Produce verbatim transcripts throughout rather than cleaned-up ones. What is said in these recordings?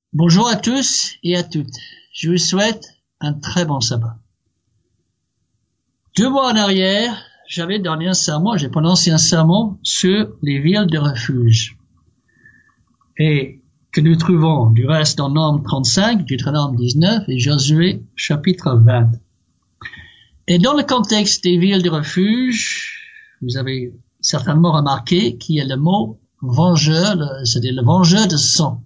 Bonjour à tous et à toutes. Je vous souhaite un très bon sabbat. Deux mois en arrière, j'avais donné un sermon, j'ai prononcé un sermon sur les villes de refuge. Et que nous trouvons du reste dans Nombre trente-cinq, Deutéronome dix-neuf et Josué chapitre vingt. Et dans le contexte des villes de refuge, vous avez certainement remarqué qu'il y a le mot vengeur, c'est-à-dire le vengeur de sang.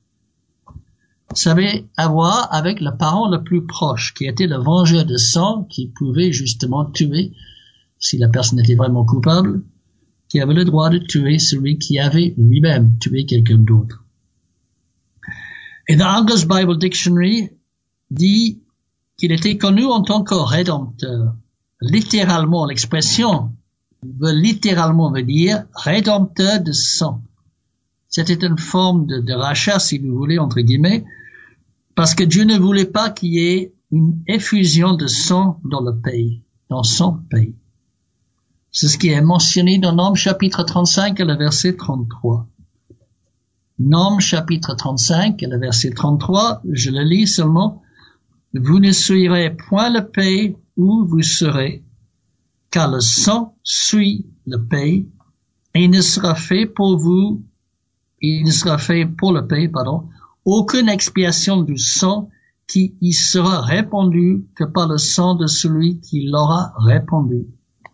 Ça avait à voir avec le parent le plus proche, qui était le vengeur de sang, qui pouvait justement tuer, si la personne était vraiment coupable, qui avait le droit de tuer celui qui avait lui-même tué quelqu'un d'autre. Et dans Angus Bible Dictionary, dit qu'il était connu en tant que rédempteur. Littéralement, l'expression veut littéralement veut dire rédempteur de sang. C'était une forme de, de rachat, si vous voulez, entre guillemets, parce que Dieu ne voulait pas qu'il y ait une effusion de sang dans le pays, dans son pays. C'est ce qui est mentionné dans Nombre chapitre trente-cinq et le verset trente-trois. Nombre chapitre trente-cinq et le verset trente-trois, je le lis seulement. Vous ne souillerez point le pays où vous serez, car le sang suit le pays, et il ne sera fait pour vous, il ne sera fait pour le pays, pardon, aucune expiation du sang qui y sera répandu que par le sang de celui qui l'aura répandu.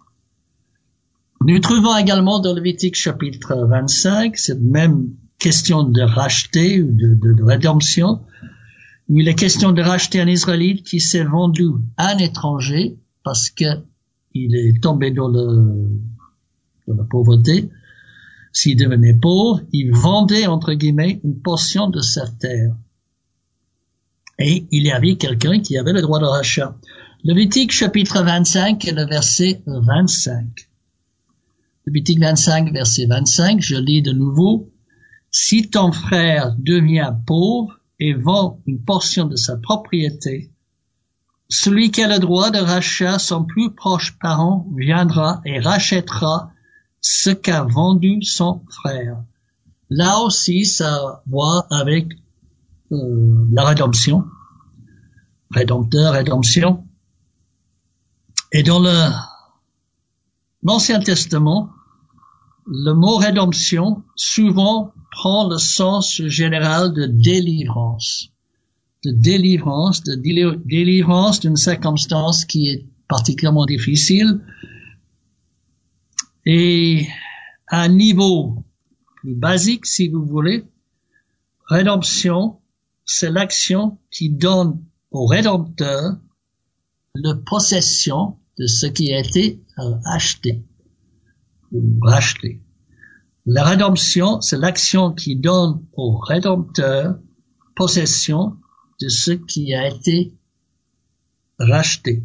Nous trouvons également dans Lévitique chapitre vingt-cinq cette même question de racheter ou de, de, de rédemption, où il est question de racheter un Israélite qui s'est vendu à un étranger parce que il est tombé dans, le, dans la pauvreté. S'il devenait pauvre, il vendait, entre guillemets, une portion de sa terre. Et il y avait quelqu'un qui avait le droit de rachat. Lévitique chapitre vingt-cinq, le verset vingt-cinq. Lévitique vingt-cinq, verset vingt-cinq, je lis de nouveau. Si ton frère devient pauvre et vend une portion de sa propriété, celui qui a le droit de rachat, son plus proche parent, viendra et rachètera ce qu'a vendu son frère. Là aussi, ça a à voir avec euh, la rédemption. Rédempteur, rédemption. Et dans le, l'Ancien Testament, le mot rédemption souvent prend le sens général de délivrance. De délivrance, de délivrance d'une circonstance qui est particulièrement difficile. Et à un niveau plus basique, si vous voulez, rédemption, c'est l'action qui donne au rédempteur la possession de ce qui a été acheté ou racheté. La rédemption, c'est l'action qui donne au rédempteur possession de ce qui a été racheté.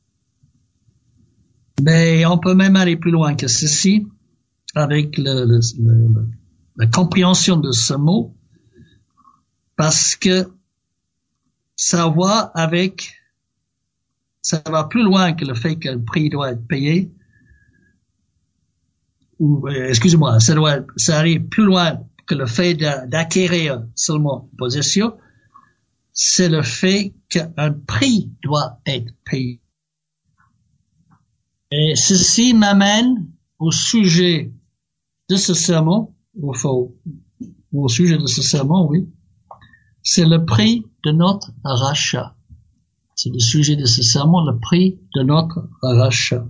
Mais on peut même aller plus loin que ceci avec le, le, le, la compréhension de ce mot, parce que ça va avec, ça va plus loin que le fait que le prix doit être payé, ou, excusez-moi, ça doit, ça arrive plus loin que le fait d'acquérir seulement possession, c'est le fait qu'un prix doit être payé. Et ceci m'amène au sujet de ce sermon, ou au, au sujet de ce sermon, oui. C'est le prix de notre rachat. C'est le sujet de ce sermon, le prix de notre rachat.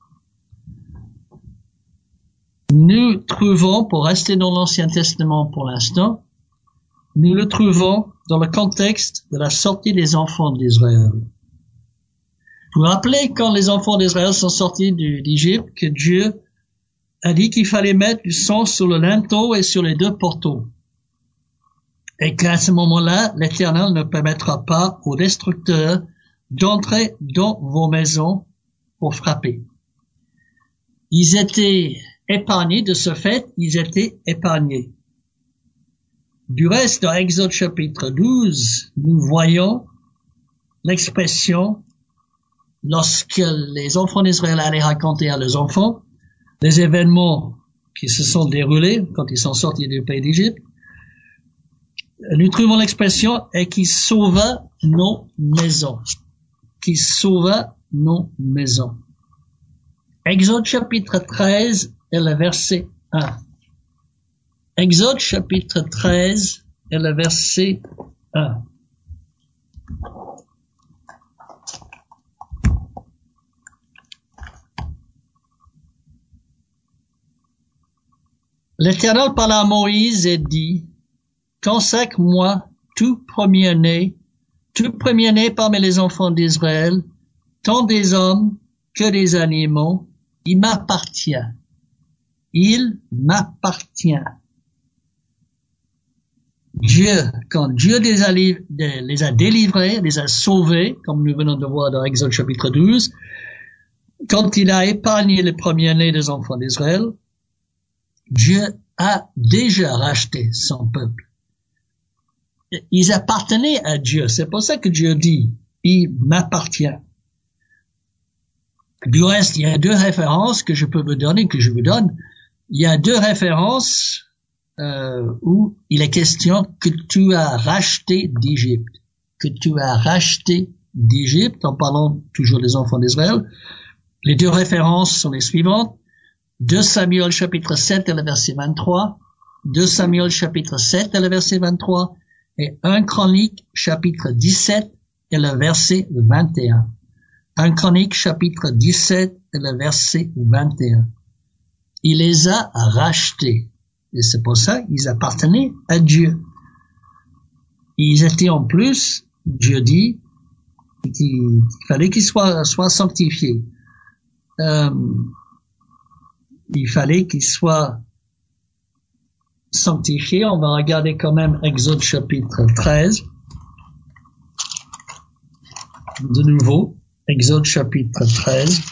Nous trouvons, pour rester dans l'Ancien Testament pour l'instant, nous le trouvons dans le contexte de la sortie des enfants d'Israël. Vous vous rappelez quand les enfants d'Israël sont sortis d'Égypte que Dieu a dit qu'il fallait mettre du sang sur le linteau et sur les deux portaux. Et qu'à ce moment-là, l'Éternel ne permettra pas aux destructeurs d'entrer dans vos maisons pour frapper. Ils étaient épargnés, de ce fait, ils étaient épargnés. Du reste, dans Exode chapitre douze, nous voyons l'expression lorsque les enfants d'Israël allaient raconter à leurs enfants les événements qui se sont déroulés quand ils sont sortis du pays d'Égypte. nous trouvons l'expression « et qui sauva nos maisons ». Qui sauva nos maisons. Exode chapitre treize et le verset un. Exode chapitre treize et le verset un. L'Éternel parla à Moïse et dit, « Consacre-moi tout premier-né, tout premier-né parmi les enfants d'Israël, tant des hommes que des animaux, il m'appartient. Il m'appartient. » Dieu, quand Dieu les a, les a délivrés, les a sauvés, comme nous venons de voir dans Exode chapitre douze, quand il a épargné les premiers-nés des enfants d'Israël, Dieu a déjà racheté son peuple. Ils appartenaient à Dieu. C'est pour ça que Dieu dit, il m'appartient. Du reste, il y a deux références que je peux vous donner, que je vous donne. Il y a deux références euh, où il est question que tu as racheté d'Égypte. Que tu as racheté d'Égypte, en parlant toujours des enfants d'Israël. Les deux références sont les suivantes. deux Samuel chapitre sept et le verset vingt-trois. deux Samuel chapitre sept et le verset vingt-trois. Et un Chronique chapitre dix-sept et le verset vingt et un. un Chronique chapitre dix-sept et le verset vingt et un. Il les a rachetés. Et c'est pour ça qu'ils appartenaient à Dieu. Ils étaient en plus, Dieu dit, qu'il fallait qu'ils soient, soient sanctifiés. Euh, il fallait qu'ils soient sanctifiés. On va regarder quand même Exode chapitre treize. De nouveau, Exode chapitre treize.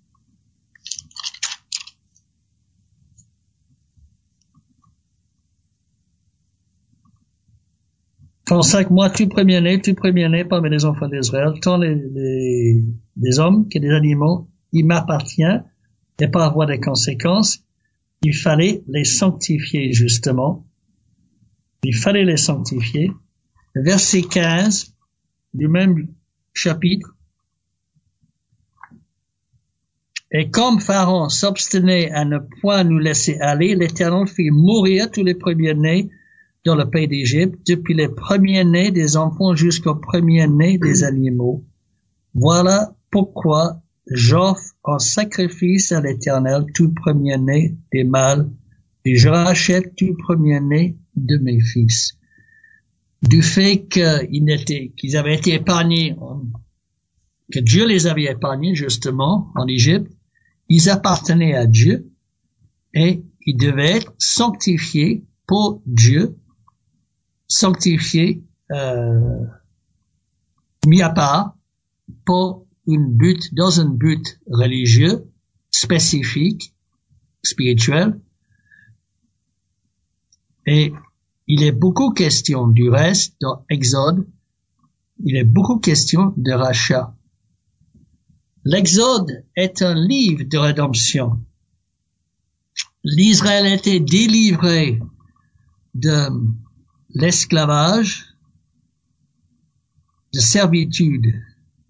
Consacre-moi tout premier-né, tout premier-né parmi les enfants d'Israël, tant les, les, les hommes que les animaux, il m'appartient, et par avoir des conséquences, il fallait les sanctifier, justement. Il fallait les sanctifier. Verset quinze du même chapitre. Et comme Pharaon s'obstinait à ne point nous laisser aller, l'Éternel fit mourir tous les premiers-nés dans le pays d'Égypte, depuis les premiers-nés des enfants jusqu'aux premiers-nés des animaux. Voilà pourquoi j'offre en sacrifice à l'Éternel tout premier-né des mâles, et je rachète tout premier-né de mes fils. Du fait qu'ils étaient, qu'ils avaient été épargnés, que Dieu les avait épargnés justement en Égypte, ils appartenaient à Dieu et ils devaient être sanctifiés pour Dieu, sanctifiés, euh, mis à part pour une but, dans un but religieux, spécifique, spirituel. Et il est beaucoup question du reste dans Exode, il est beaucoup question de rachat. L'Exode est un livre de rédemption. L'Israël a été délivré de l'esclavage, de servitude.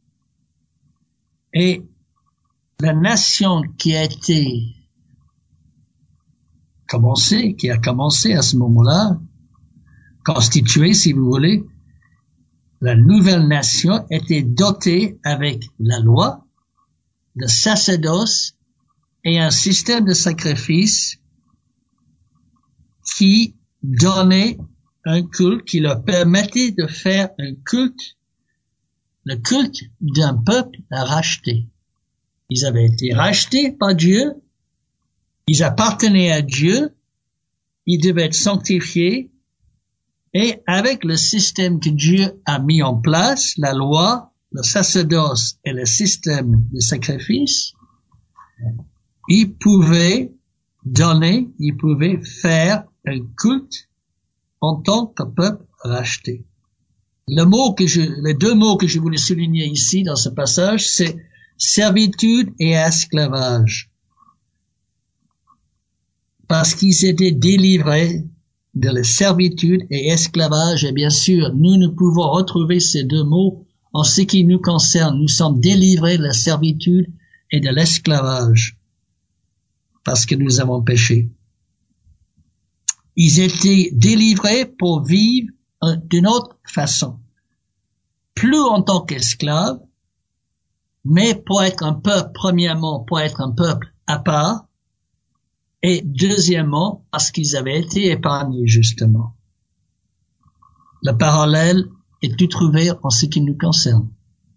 Et la nation qui a été commencée, qui a commencé à ce moment-là, constituée, si vous voulez, la nouvelle nation était dotée avec la loi, le sacerdoce et un système de sacrifice qui donnait un culte, qui leur permettait de faire un culte, le culte d'un peuple racheté. Ils avaient été rachetés par Dieu, ils appartenaient à Dieu, ils devaient être sanctifiés, et avec le système que Dieu a mis en place, la loi, le sacerdoce et le système de sacrifice, ils pouvaient donner, ils pouvaient faire un culte en tant que peuple racheté. Le mot que je, les deux mots que je voulais souligner ici dans ce passage, c'est servitude et esclavage. Parce qu'ils étaient délivrés de la servitude et esclavage. Et bien sûr, nous ne pouvons retrouver ces deux mots en ce qui nous concerne. Nous sommes délivrés de la servitude et de l'esclavage parce que nous avons péché. Ils étaient délivrés pour vivre d'une autre façon. Plus en tant qu'esclaves, mais pour être un peuple, premièrement, pour être un peuple à part, et deuxièmement, parce qu'ils avaient été épargnés, justement. Le parallèle est tout trouvé en ce qui nous concerne.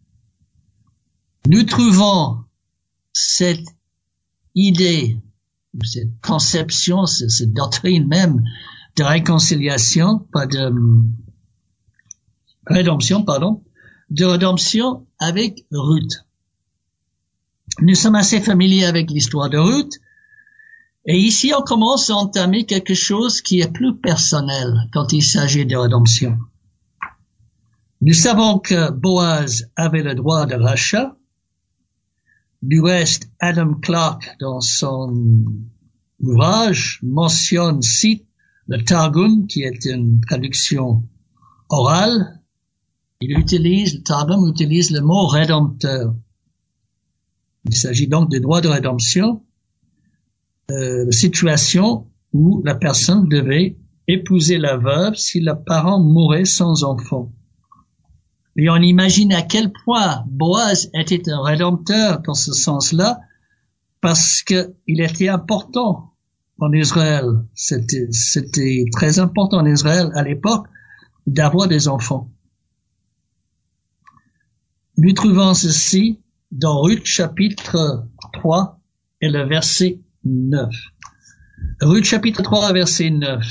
Nous trouvons cette idée, cette conception, cette doctrine même de réconciliation, pas de rédemption, pardon, de rédemption avec Ruth. Nous sommes assez familiers avec l'histoire de Ruth, et ici on commence à entamer quelque chose qui est plus personnel quand il s'agit de rédemption. Nous savons que Boaz avait le droit de rachat. Du reste, Adam Clarke, dans son ouvrage, mentionne, cite le Targum, qui est une traduction orale. Il utilise, le Targum utilise le mot rédempteur. Il s'agit donc de droit de rédemption, euh, situation où la personne devait épouser la veuve si le parent mourait sans enfant. Et on imagine à quel point Boaz était un rédempteur dans ce sens-là, parce que il était important en Israël. C'était, c'était très important en Israël à l'époque d'avoir des enfants. Nous trouvons ceci dans Ruth chapitre trois et le verset neuf. Ruth chapitre trois, verset neuf.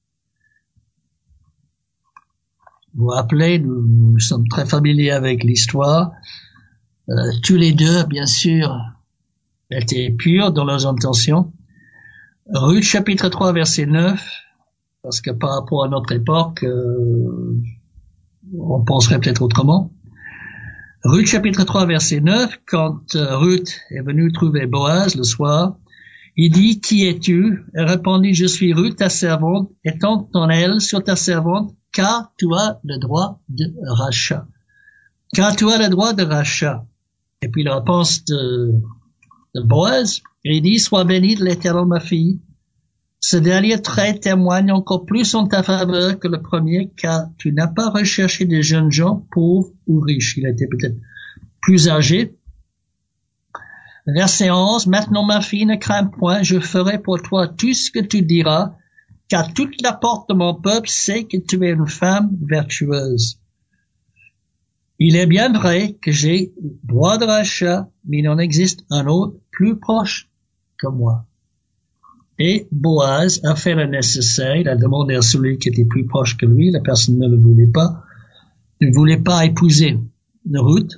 Vous vous rappelez, nous, nous sommes très familiers avec l'histoire. Euh, tous les deux, bien sûr, étaient purs dans leurs intentions. Ruth chapitre trois, verset neuf, parce que par rapport à notre époque, euh, on penserait peut-être autrement. Ruth chapitre trois, verset neuf, quand euh, Ruth est venue trouver Boaz le soir, il dit, « Qui es-tu » Elle répondit, « Je suis Ruth, ta servante, étends ton aile sur ta servante, car tu as le droit de rachat. » Car tu as le droit de rachat. Et puis la réponse de, de Boaz, il dit, « Sois bénie de l'Éternel, ma fille. Ce dernier trait témoigne encore plus en ta faveur que le premier, car tu n'as pas recherché des jeunes gens pauvres ou riches. » Il était peut-être plus âgé. Verset onze, « Maintenant, ma fille, ne crains point, je ferai pour toi tout ce que tu diras, car toute la porte de mon peuple sait que tu es une femme vertueuse. Il est bien vrai que j'ai droit de rachat, mais il en existe un autre plus proche que moi. » Et Boaz a fait le nécessaire, il a demandé à celui qui était plus proche que lui, la personne ne le voulait pas, ne voulait pas épouser Ruth.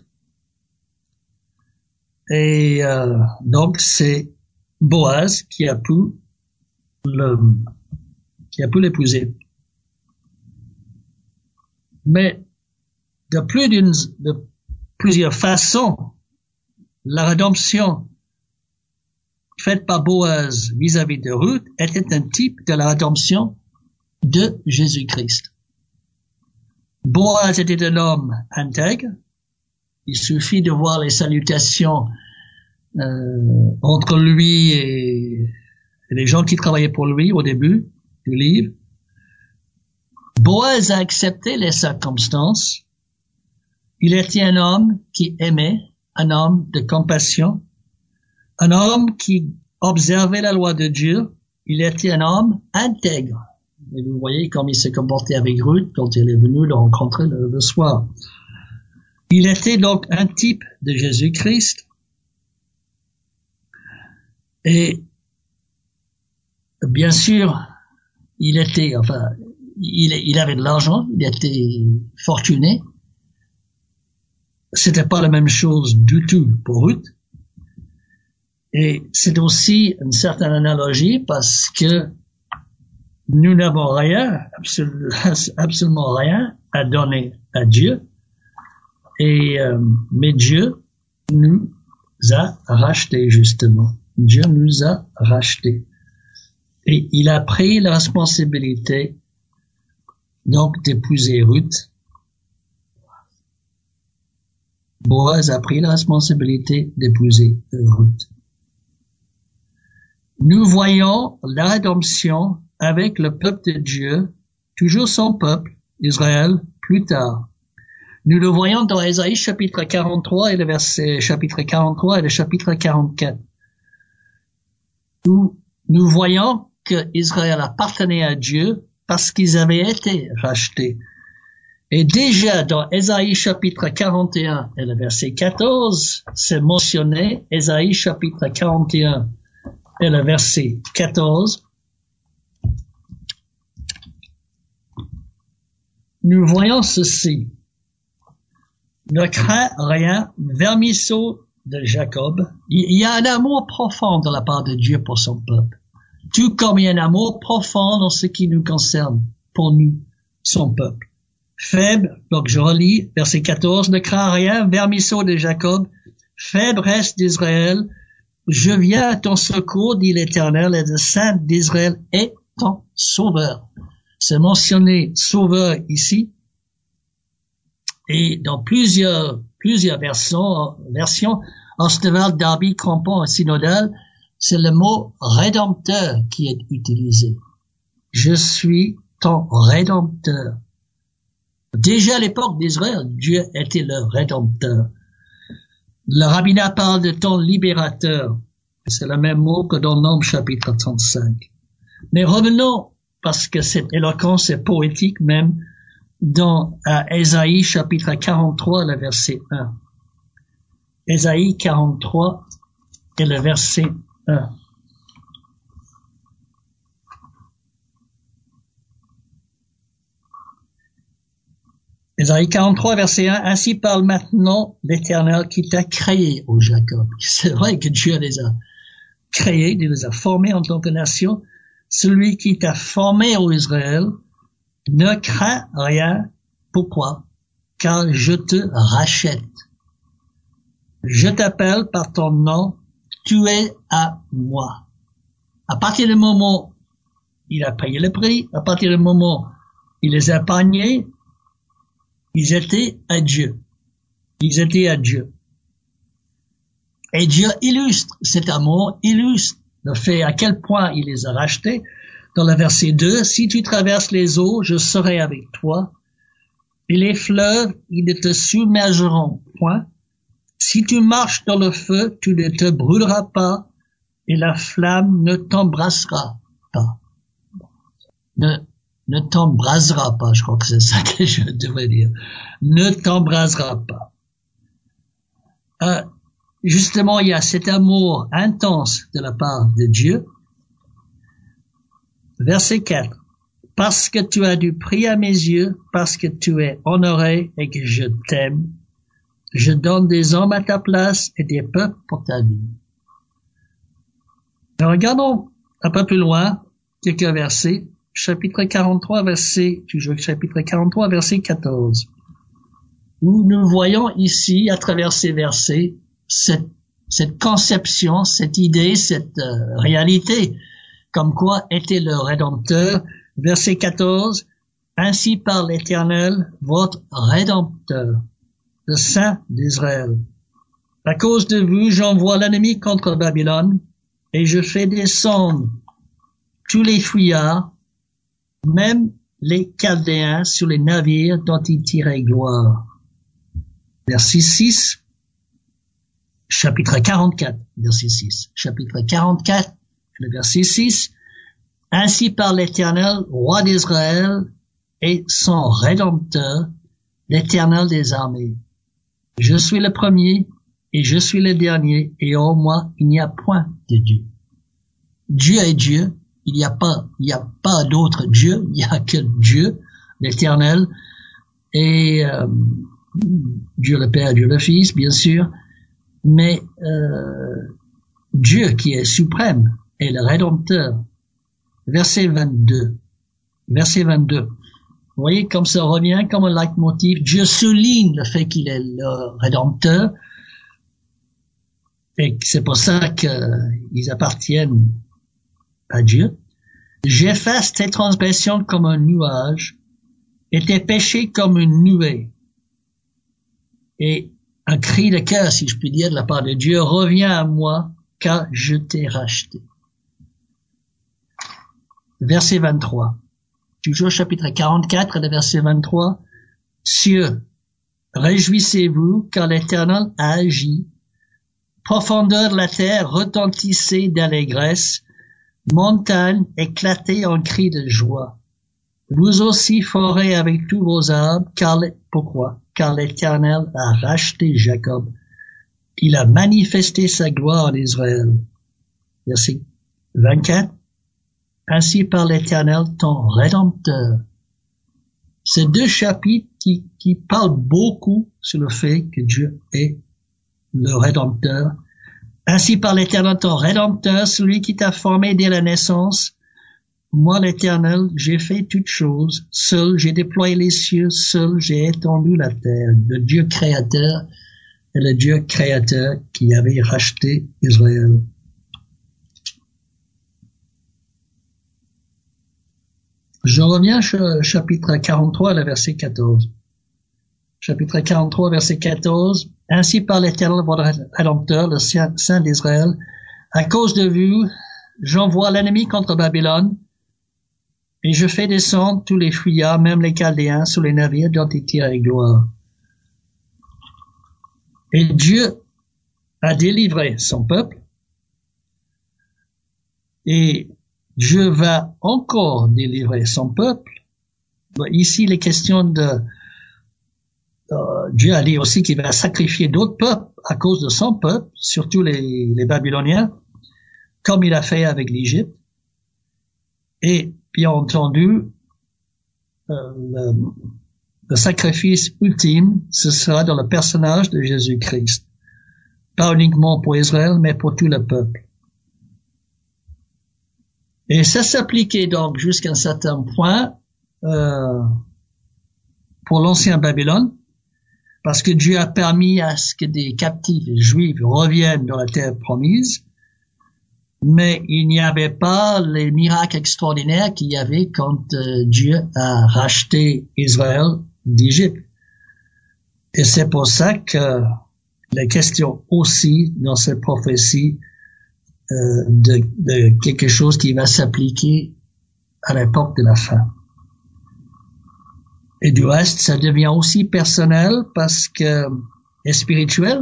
Et euh, donc c'est Boaz qui a pu le, qui a pu l'épouser. Mais de plus d'une, de plusieurs façons, la rédemption faite par Boaz vis-à-vis de Ruth était un type de la rédemption de Jésus-Christ. Boaz était un homme intègre. Il suffit de voir les salutations euh, entre lui et, et les gens qui travaillaient pour lui au début du livre. Boaz a accepté les circonstances. Il était un homme qui aimait, un homme de compassion, un homme qui observait la loi de Dieu. Il était un homme intègre. Et vous voyez comme il s'est comporté avec Ruth quand il est venu le rencontrer le, le soir. Il était donc un type de Jésus-Christ. Et bien sûr, il était, enfin, il, il avait de l'argent, il était fortuné. C'était pas la même chose du tout pour Ruth. Et c'est aussi une certaine analogie parce que nous n'avons rien, absolu, absolument rien à donner à Dieu. Et euh, mais Dieu nous a rachetés, justement. Dieu nous a rachetés. Et il a pris la responsabilité donc d'épouser Ruth. Boaz a pris la responsabilité d'épouser Ruth. Nous voyons la rédemption avec le peuple de Dieu, toujours son peuple, Israël, plus tard. Nous le voyons dans Ésaïe chapitre quarante-trois et le verset chapitre quarante-trois et le chapitre quarante-quatre. Où nous voyons que Israël appartenait à Dieu parce qu'ils avaient été rachetés. Et déjà dans Ésaïe chapitre quarante et un et le verset quatorze, c'est mentionné, Ésaïe chapitre quarante et un et le verset quatorze. Nous voyons ceci. Ne crains rien, vermisseau de Jacob. Il y a un amour profond de la part de Dieu pour son peuple. Tout comme il y a un amour profond dans ce qui nous concerne, pour nous, son peuple. Faible, donc je relis, verset quatorze, ne crains rien, vermisseau de Jacob, faible reste d'Israël, je viens à ton secours, dit l'Éternel, et le Saint d'Israël est ton sauveur. C'est mentionné sauveur ici, et dans plusieurs, plusieurs versions, versions, Ostewald, Darby, Crampon et Synodal, c'est le mot rédempteur qui est utilisé. Je suis ton rédempteur. Déjà à l'époque d'Israël, Dieu était le rédempteur. Le rabbinat parle de ton libérateur. C'est le même mot que dans Nombres chapitre trente-cinq. Mais revenons, parce que cette éloquence est poétique même, dans à Ésaïe chapitre quarante-trois, le verset un. Ésaïe quarante-trois et le verset un. Ésaïe quarante-trois, verset un, ainsi parle maintenant l'Éternel qui t'a créé, ô Jacob. C'est vrai que Dieu les a créés, il les a formés en tant que nation. Celui qui t'a formé, ô Israël, ne crains rien. Pourquoi? Car je te rachète. Je t'appelle par ton nom, tu es à moi. À partir du moment où il a payé le prix, à partir du moment où il les a épargnés, ils étaient à Dieu. Ils étaient à Dieu. Et Dieu illustre cet amour, illustre le fait à quel point il les a rachetés. Dans le verset deux, si tu traverses les eaux, je serai avec toi. Et les fleuves, ils ne te submergeront point. Si tu marches dans le feu, tu ne te brûleras pas et la flamme ne t'embrassera pas. Ne, ne t'embrasera pas, je crois que c'est ça que je devrais dire. Ne t'embrasera pas. Euh, justement, il y a cet amour intense de la part de Dieu. Verset quatre. Parce que tu as du prix à mes yeux, parce que tu es honoré et que je t'aime, je donne des hommes à ta place et des peuples pour ta vie. Alors, regardons un peu plus loin, quelques versets. Chapitre quarante-trois, verset, toujours chapitre quarante-trois, verset quatorze. Où nous voyons ici, à travers ces versets, cette, cette conception, cette idée, cette euh, réalité, comme quoi était le Rédempteur. Verset quatorze, ainsi parle l'Éternel, votre Rédempteur, le Saint d'Israël. À cause de vous, j'envoie l'ennemi contre Babylone, et je fais descendre tous les fuyards, même les Chaldéens sur les navires dont ils tiraient gloire. Verset six, chapitre quarante-quatre, verset six, chapitre quarante-quatre, le verset six, ainsi parle l'Éternel, roi d'Israël, et son Rédempteur, l'Éternel des armées. Je suis le premier, et je suis le dernier, et en moi, il n'y a point de Dieu. Dieu est Dieu, il n'y a pas, il n'y a pas d'autre Dieu, il n'y a que Dieu, l'Éternel, et euh, Dieu le Père, Dieu le Fils, bien sûr, mais euh, Dieu qui est suprême est le Rédempteur. Verset vingt-deux. Verset vingt-deux. Vous voyez comme ça revient comme un leitmotiv. Dieu souligne le fait qu'il est le Rédempteur. Et c'est pour ça qu'ils appartiennent à Dieu. J'efface tes transgressions comme un nuage était péché comme une nuée. Et un cri de cœur, si je puis dire, de la part de Dieu, reviens à moi, car je t'ai racheté. Verset vingt-trois. Toujours chapitre quarante-quatre, le verset vingt-trois. Cieux, réjouissez-vous, car l'Éternel a agi. Profondeur de la terre, retentissez d'allégresse. Montagne, éclatez en cris de joie. Vous aussi forez avec tous vos arbres, car pourquoi? Car l'Éternel a racheté Jacob. Il a manifesté sa gloire en Israël. Verset vingt-quatre. Ainsi par l'Éternel, ton Rédempteur. Ces deux chapitres qui, qui parlent beaucoup sur le fait que Dieu est le Rédempteur. Ainsi par l'Éternel, ton Rédempteur, celui qui t'a formé dès la naissance. Moi, l'Éternel, j'ai fait toutes choses. Seul, j'ai déployé les cieux. Seul, j'ai étendu la terre. Le Dieu créateur est le Dieu créateur qui avait racheté Israël. Je reviens au chapitre quarante-trois, le verset quatorze. Chapitre quarante-trois, verset quatorze. Ainsi par l'Éternel, votre Rédempteur, le Saint d'Israël, à cause de vous, j'envoie l'ennemi contre Babylone, et je fais descendre tous les fuyards, même les Chaldéens, sur les navires dont ils tirent gloire. Et Dieu a délivré son peuple, et Dieu va encore délivrer son peuple. Ici, les questions de euh, Dieu a dit aussi qu'il va sacrifier d'autres peuples à cause de son peuple, surtout les, les Babyloniens, comme il a fait avec l'Égypte. Et bien entendu, euh, le, le sacrifice ultime, ce sera dans le personnage de Jésus-Christ. Pas uniquement pour Israël, mais pour tout le peuple. Et ça s'appliquait donc jusqu'à un certain point euh, pour l'ancien Babylone, parce que Dieu a permis à ce que des captifs juifs reviennent dans la terre promise, mais il n'y avait pas les miracles extraordinaires qu'il y avait quand euh, Dieu a racheté Israël d'Égypte. Et c'est pour ça que la question aussi dans cette prophétie euh, de, de quelque chose qui va s'appliquer à l'époque de la fin. Et du reste, ça devient aussi personnel parce que et spirituel,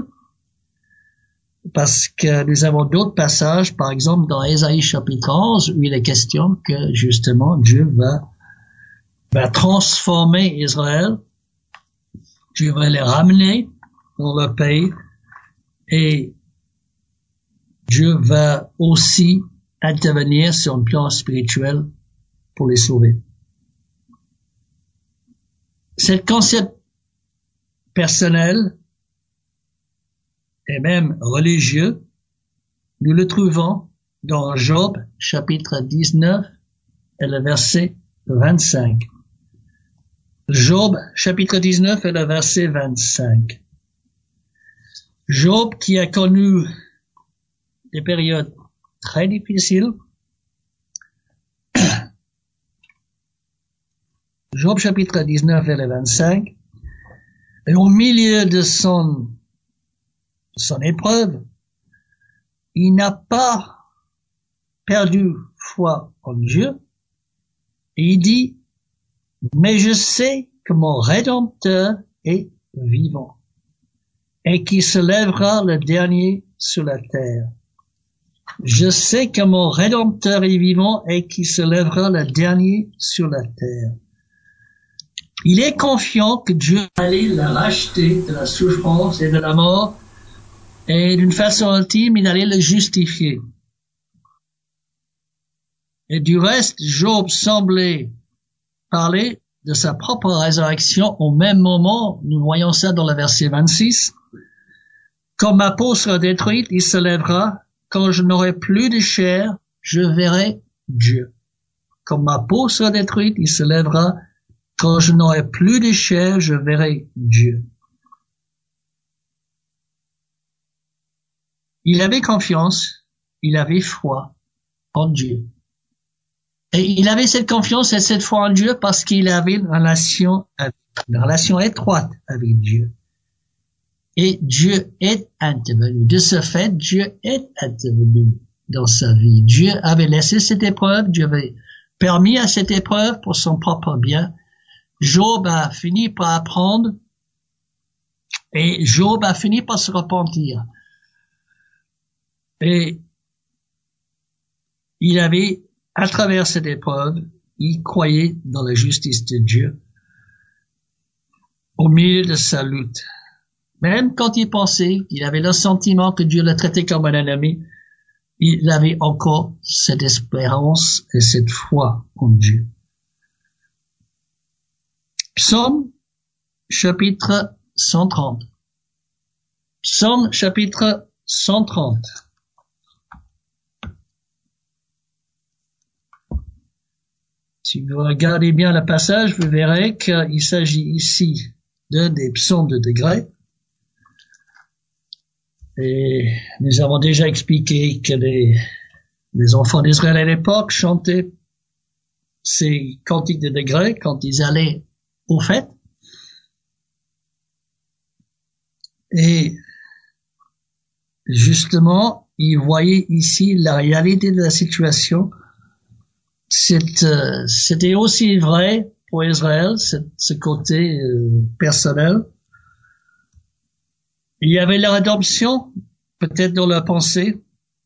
parce que nous avons d'autres passages, par exemple dans Ésaïe chapitre onze, où il est question que justement Dieu va, va transformer Israël, Dieu va les ramener dans leur pays, et Dieu va aussi intervenir sur un plan spirituel pour les sauver. Ce concept personnel et même religieux, nous le trouvons dans Job, chapitre dix-neuf, et le verset vingt-cinq. Job, chapitre dix-neuf, et le verset vingt-cinq. Job, qui a connu des périodes très difficiles, Job, chapitre dix-neuf, et le vingt-cinq, et au milieu de son son épreuve, il n'a pas perdu foi en Dieu, et il dit, mais je sais que mon Rédempteur est vivant, et qu'il se lèvera le dernier sur la terre. Je sais que mon Rédempteur est vivant, et qu'il se lèvera le dernier sur la terre. Il est confiant que Dieu allait le racheter de la souffrance et de la mort, et d'une façon ultime, il allait le justifier. Et du reste, Job semblait parler de sa propre résurrection au même moment. Nous voyons ça dans le verset vingt-six. Quand ma peau sera détruite, il se lèvera. Quand je n'aurai plus de chair, je verrai Dieu. Quand ma peau sera détruite, il se lèvera. Quand je n'aurai plus de chair, je verrai Dieu. Il avait confiance, il avait foi en Dieu. Et il avait cette confiance et cette foi en Dieu parce qu'il avait une relation, une relation étroite avec Dieu. Et Dieu est intervenu. De ce fait, Dieu est intervenu dans sa vie. Dieu avait laissé cette épreuve, Dieu avait permis à cette épreuve pour son propre bien. Job a fini par apprendre et Job a fini par se repentir. Et il avait, à travers cette épreuve, il croyait dans la justice de Dieu au milieu de sa lutte. Même quand il pensait qu'il avait le sentiment que Dieu le traitait comme un ennemi, il avait encore cette espérance et cette foi en Dieu. Psaume chapitre cent trente. Psaume chapitre cent trente. Si vous regardez bien le passage, vous verrez qu'il s'agit ici d'un des psaumes de degrés. Et nous avons déjà expliqué que les, les enfants d'Israël à l'époque chantaient ces cantiques de degrés quand ils allaient aux fêtes. Et justement, ils voyaient ici la réalité de la situation. C'était aussi vrai pour Israël, ce côté euh, personnel. Il y avait la rédemption, peut-être dans leur pensée.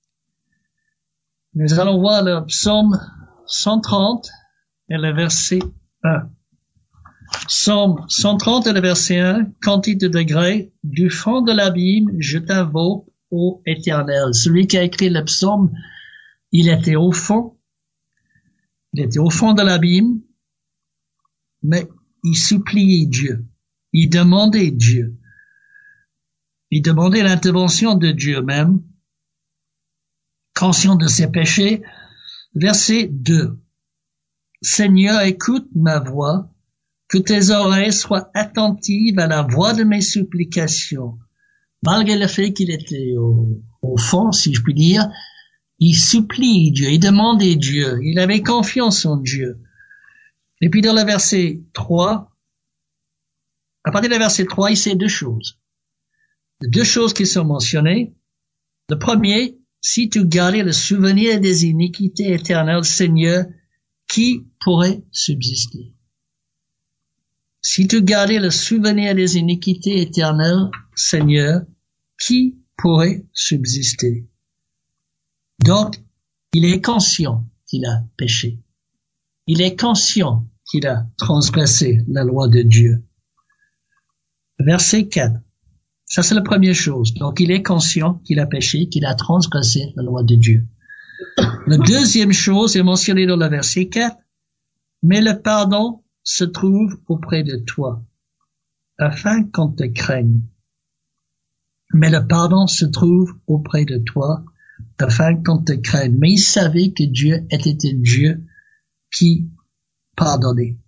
Nous allons voir le psaume cent trente et le verset un. Psaume cent trente et le verset un, cantique de degrés, du fond de l'abîme, je t'invoque, ô Éternel. Celui qui a écrit le psaume, il était au fond, il était au fond de l'abîme, mais il suppliait Dieu, il demandait Dieu. Il demandait l'intervention de Dieu même, conscient de ses péchés. Verset deux. Seigneur, écoute ma voix, que tes oreilles soient attentives à la voix de mes supplications. Malgré le fait qu'il était au, au fond, si je puis dire, il supplie Dieu, il demandait Dieu, il avait confiance en Dieu. Et puis dans le verset trois, à partir du verset trois, il sait deux choses. Deux choses qui sont mentionnées. Le premier, si tu gardais le souvenir des iniquités éternelles, Seigneur, qui pourrait subsister? Si tu gardais le souvenir des iniquités éternelles, Seigneur, qui pourrait subsister? Donc, il est conscient qu'il a péché. Il est conscient qu'il a transgressé la loi de Dieu. Verset quatre. Ça, c'est la première chose. Donc, il est conscient qu'il a péché, qu'il a transgressé la loi de Dieu. La deuxième chose est mentionnée dans le verset quatre. Mais le pardon se trouve auprès de toi, afin qu'on te craigne. Mais le pardon se trouve auprès de toi, afin qu'on te craigne. Mais il savait que Dieu était un Dieu qui pardonnait.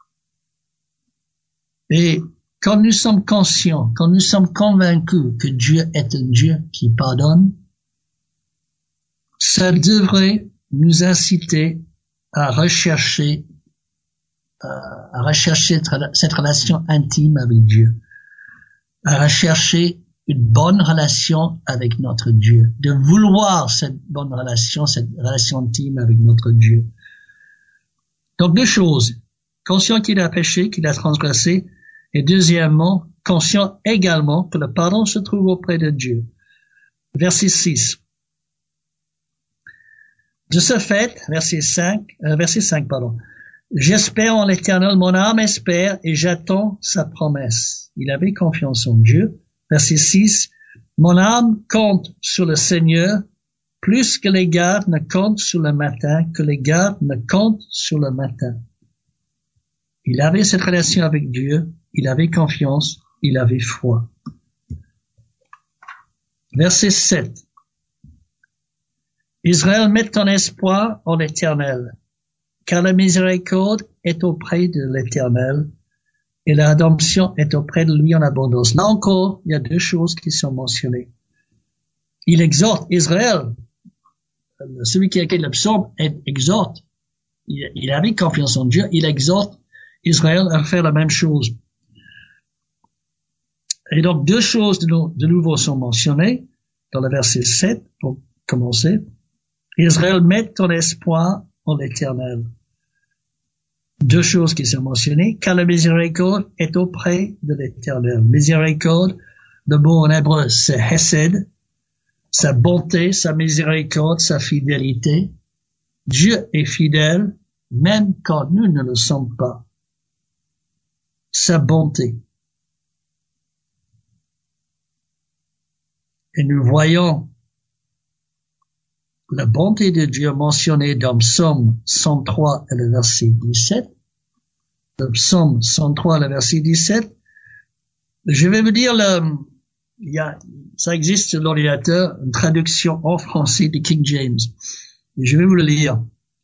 Et quand nous sommes conscients, quand nous sommes convaincus que Dieu est un Dieu qui pardonne, ça devrait nous inciter à rechercher, euh, à rechercher cette relation intime avec Dieu, à rechercher une bonne relation avec notre Dieu, de vouloir cette bonne relation, cette relation intime avec notre Dieu. Donc deux choses, conscient qu'il a péché, qu'il a transgressé, et deuxièmement, conscient également que le pardon se trouve auprès de Dieu. Verset six. De ce fait, verset cinq, euh, verset cinq, pardon. J'espère en l'Éternel, mon âme espère, et j'attends sa promesse. Il avait confiance en Dieu. Verset six. Mon âme compte sur le Seigneur, plus que les gardes ne comptent sur le matin, que les gardes ne comptent sur le matin. Il avait cette relation avec Dieu, il avait confiance, il avait foi. Verset sept. Israël, met ton espoir en l'Éternel, car la miséricorde est auprès de l'Éternel, et la rédemption est auprès de lui en abondance. Là encore, il y a deux choses qui sont mentionnées. Il exhorte Israël, celui qui a écrit le psaume, exhorte il, il avait confiance en Dieu, il exhorte Israël à faire la même chose. Et donc, deux choses de, nou- de nouveau sont mentionnées dans le verset sept, pour commencer. Israël, met ton espoir en l'Éternel. Deux choses qui sont mentionnées, car la miséricorde est auprès de l'Éternel. Miséricorde, le mot en hébreu, c'est hesed, sa bonté, sa miséricorde, sa fidélité. Dieu est fidèle, même quand nous ne le sommes pas. Sa bonté. Et nous voyons la bonté de Dieu mentionnée dans Psaume cent trois et le verset dix-sept. Le Psaume cent trois, le verset dix-sept. Je vais vous dire, le, il y a, ça existe sur l'ordinateur, une traduction en français de King James. Et je vais vous le lire.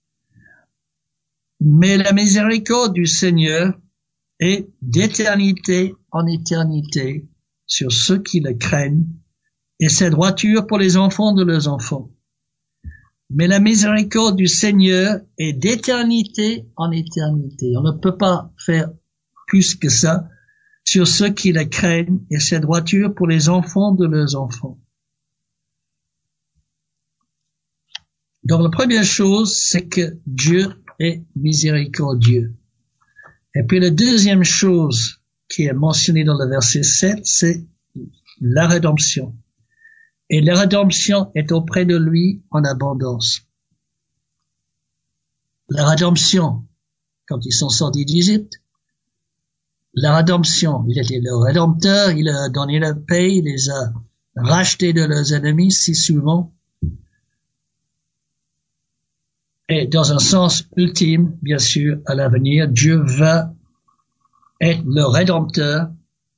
Mais la miséricorde du Seigneur est d'éternité en éternité sur ceux qui le craignent, et sa droiture pour les enfants de leurs enfants. Mais la miséricorde du Seigneur est d'éternité en éternité. On ne peut pas faire plus que ça sur ceux qui le craignent, et sa droiture pour les enfants de leurs enfants. Donc la première chose, c'est que Dieu est miséricordieux. Et puis la deuxième chose qui est mentionnée dans le verset sept, c'est la rédemption. Et la rédemption est auprès de lui en abondance. La rédemption, quand ils sont sortis d'Égypte, la rédemption, il était le rédempteur, il a donné la paix, il les a rachetés de leurs ennemis si souvent. Et dans un sens ultime, bien sûr, à l'avenir, Dieu va être le rédempteur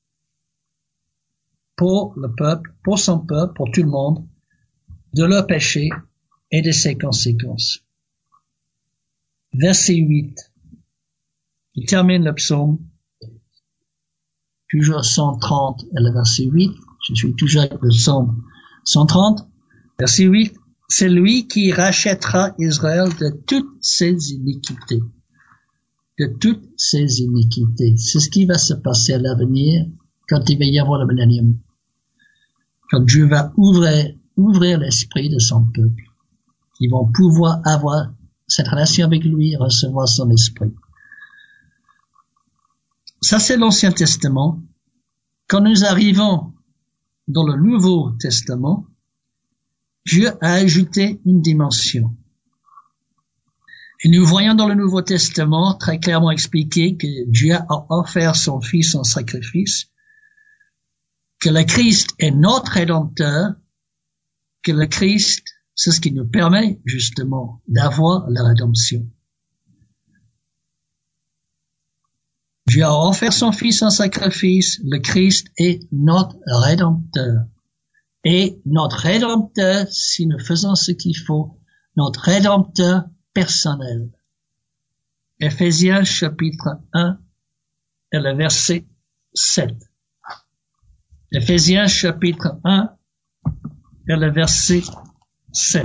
pour le peuple, pour son peuple, pour tout le monde, de leurs péchés et de ses conséquences. Verset huit. Il termine le psaume, toujours cent trente et le verset huit. Je suis toujours avec le psaume cent trente. Verset huit. C'est lui qui rachètera Israël de toutes ses iniquités. De toutes ses iniquités. C'est ce qui va se passer à l'avenir quand il va y avoir le millénium. Quand Dieu va ouvrir, ouvrir l'esprit de son peuple. Ils vont pouvoir avoir cette relation avec lui et recevoir son esprit. Ça, c'est l'Ancien Testament. Quand nous arrivons dans le Nouveau Testament, Dieu a ajouté une dimension. Et nous voyons dans le Nouveau Testament très clairement expliqué que Dieu a offert son Fils en sacrifice, que le Christ est notre Rédempteur, que le Christ, c'est ce qui nous permet justement d'avoir la rédemption. Dieu a offert son Fils en sacrifice, le Christ est notre Rédempteur. Et notre Rédempteur, si nous faisons ce qu'il faut, notre Rédempteur personnel. Éphésiens chapitre un et le verset sept. Éphésiens chapitre un et le verset sept.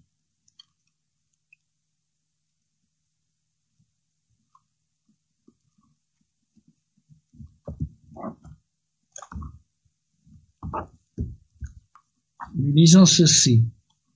Nous lisons ceci.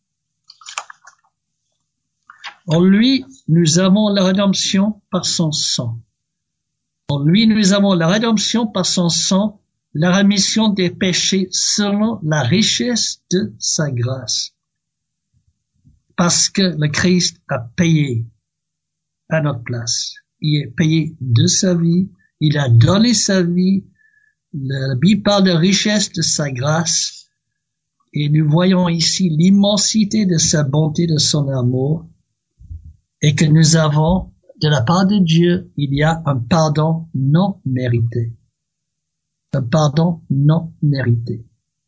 En lui, nous avons la rédemption par son sang. En lui, nous avons la rédemption par son sang, la rémission des péchés selon la richesse de sa grâce. Parce que le Christ a payé à notre place. Il a payé de sa vie, il a donné sa vie, la Bible parle de richesse de sa grâce, et nous voyons ici l'immensité de sa bonté, de son amour, et que nous avons, de la part de Dieu, il y a un pardon non mérité. Un pardon non mérité.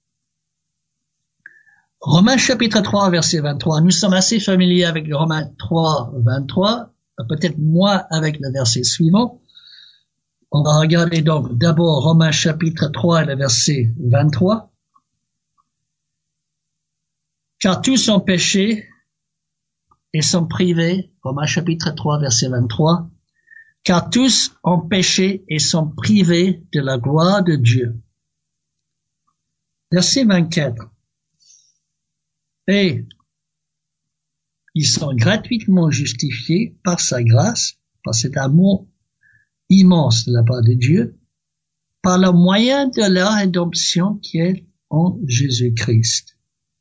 Romains chapitre trois, verset vingt-trois. Nous sommes assez familiers avec Romains trois, vingt-trois, peut-être moins avec le verset suivant. On va regarder donc d'abord Romains chapitre trois et le verset vingt-trois. Car tous ont péché et sont privés, Romains chapitre trois, verset vingt-trois, car tous ont péché et sont privés de la gloire de Dieu. Verset vingt-quatre. Et ils sont gratuitement justifiés par sa grâce, par cet amour immense de la part de Dieu, par le moyen de la rédemption qui est en Jésus-Christ.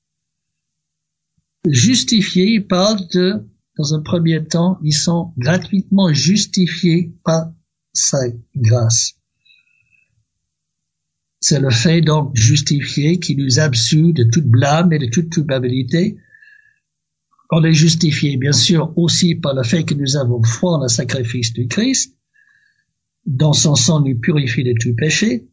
Justifiés, il parle de, dans un premier temps, ils sont gratuitement justifiés par sa grâce. C'est le fait donc justifié qui nous absout de toute blâme et de toute culpabilité. On est justifié, bien sûr, aussi par le fait que nous avons foi en le sacrifice du Christ. Dans son sang nous purifie de tout péché.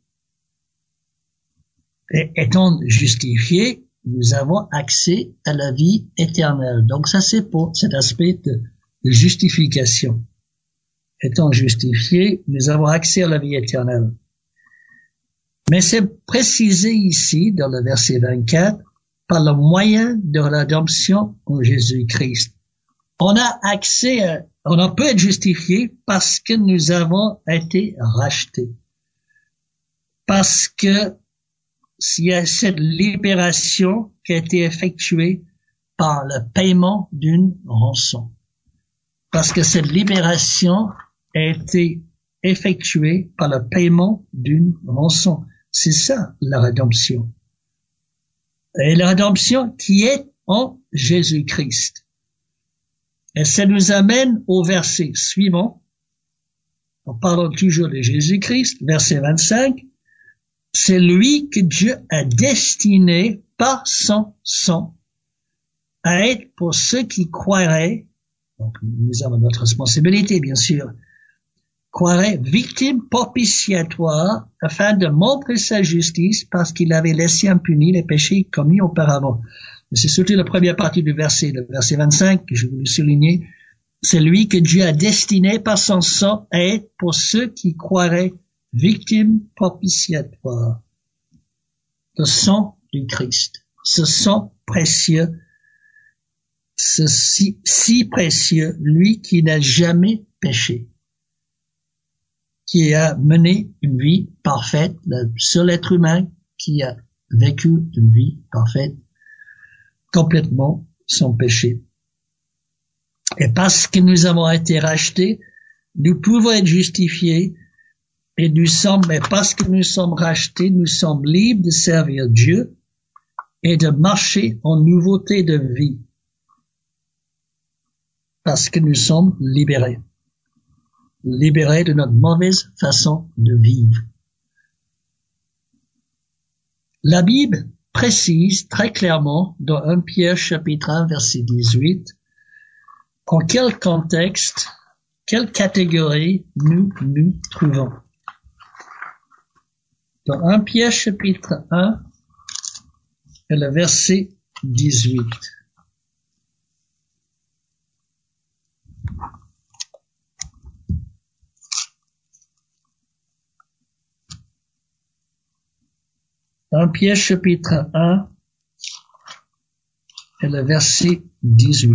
Et étant justifiés, nous avons accès à la vie éternelle. Donc ça, c'est pour cet aspect de, de justification. Étant justifiés, nous avons accès à la vie éternelle. Mais c'est précisé ici, dans le verset vingt-quatre, par le moyen de la rédemption en Jésus-Christ. On a accès, à, on peut être justifié parce que nous avons été rachetés. Parce que s'il y a cette libération qui a été effectuée par le paiement d'une rançon. Parce que cette libération a été effectuée par le paiement d'une rançon. C'est ça, la rédemption. Et la rédemption qui est en Jésus-Christ. Et ça nous amène au verset suivant. En parlant toujours de Jésus-Christ, verset vingt-cinq. C'est lui que Dieu a destiné par son sang à être pour ceux qui croiraient, donc nous avons notre responsabilité bien sûr, croiraient victime propitiatoire afin de montrer sa justice parce qu'il avait laissé impunis les péchés commis auparavant. C'est surtout la première partie du verset, le verset vingt-cinq que je voulais souligner. C'est lui que Dieu a destiné par son sang à être pour ceux qui croiraient victime propitiatoire. Le sang du Christ, ce sang précieux, ce si, si précieux, lui qui n'a jamais péché, qui a mené une vie parfaite, le seul être humain qui a vécu une vie parfaite, complètement sans péché. Et parce que nous avons été rachetés, nous pouvons être justifiés. Et nous sommes, mais parce que nous sommes rachetés, nous sommes libres de servir Dieu et de marcher en nouveauté de vie. Parce que nous sommes libérés. Libérés de notre mauvaise façon de vivre. La Bible précise très clairement dans premier Pierre chapitre un verset dix-huit en quel contexte, quelle catégorie nous nous trouvons. Dans premier Pierre chapitre un, et le verset dix-huit. premier Pierre chapitre un, et le verset dix-huit.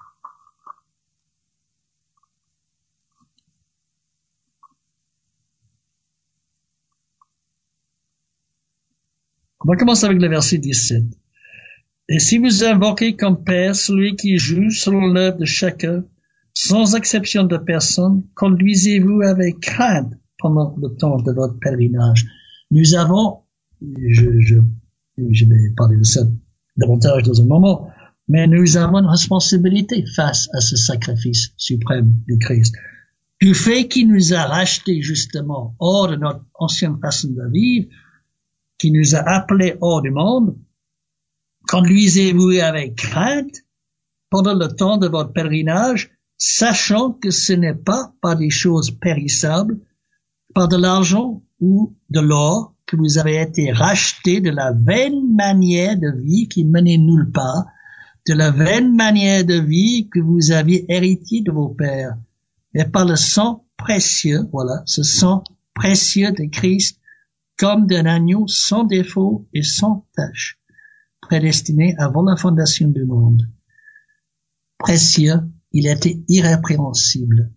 On va commencer avec le verset dix-sept. Et si vous invoquez comme Père celui qui juge selon l'œuvre de chacun, sans exception de personne, conduisez-vous avec crainte pendant le temps de votre pèlerinage. Nous avons, je, je, je vais parler de ça davantage dans un moment, mais nous avons une responsabilité face à ce sacrifice suprême du Christ. Du fait qu'il nous a rachetés justement hors de notre ancienne façon de vivre, qui nous a appelés hors du monde, conduisez-vous avec crainte pendant le temps de votre pèlerinage, sachant que ce n'est pas par des choses périssables, par de l'argent ou de l'or, que vous avez été rachetés de la vaine manière de vie qui menait nulle part, de la vaine manière de vie que vous aviez hérité de vos pères, et par le sang précieux, voilà, ce sang précieux de Christ, comme d'un agneau sans défaut et sans tache, prédestiné avant la fondation du monde. précieux, il était irrépréhensible.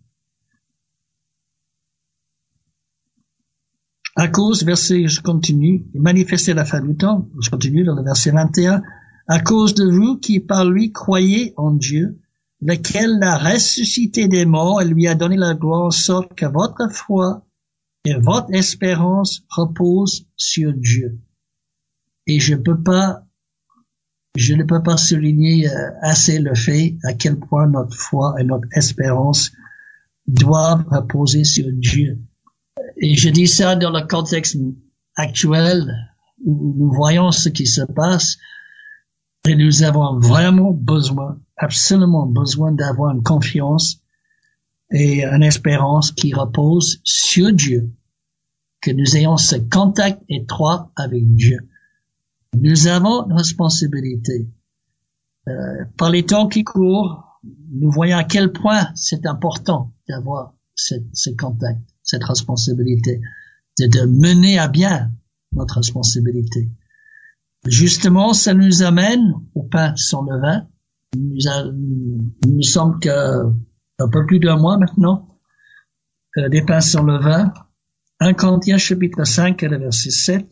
À cause, verset, je continue, manifester la fin du temps, je continue dans le verset vingt et un, à cause de vous qui par lui croyez en Dieu, lequel l'a ressuscité des morts et lui a donné la gloire, en sorte que votre foi et votre espérance reposent sur Dieu. Et je peux pas, je ne peux pas souligner assez le fait à quel point notre foi et notre espérance doivent reposer sur Dieu. Et je dis ça dans le contexte actuel où nous voyons ce qui se passe et nous avons vraiment besoin, absolument besoin d'avoir une confiance et une espérance qui repose sur Dieu, que nous ayons ce contact étroit avec Dieu. Nous avons une responsabilité. Euh, par les temps qui courent, nous voyons à quel point c'est important d'avoir ce, ce contact, cette responsabilité, de, de mener à bien notre responsabilité. Justement, ça nous amène au pain sans levain. Nous, a, il me semble que un peu plus d'un mois maintenant, euh, des pains sans levain. un Corinthiens chapitre cinq, le verset sept.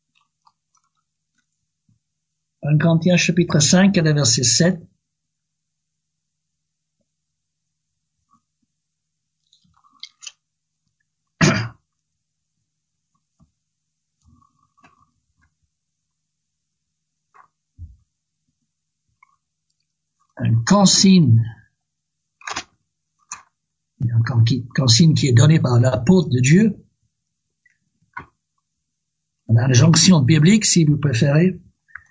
un Corinthiens chapitre cinq, le verset sept. Une consigne, une consigne qui est donnée par l'apôtre de Dieu. On a une jonction biblique, si vous préférez.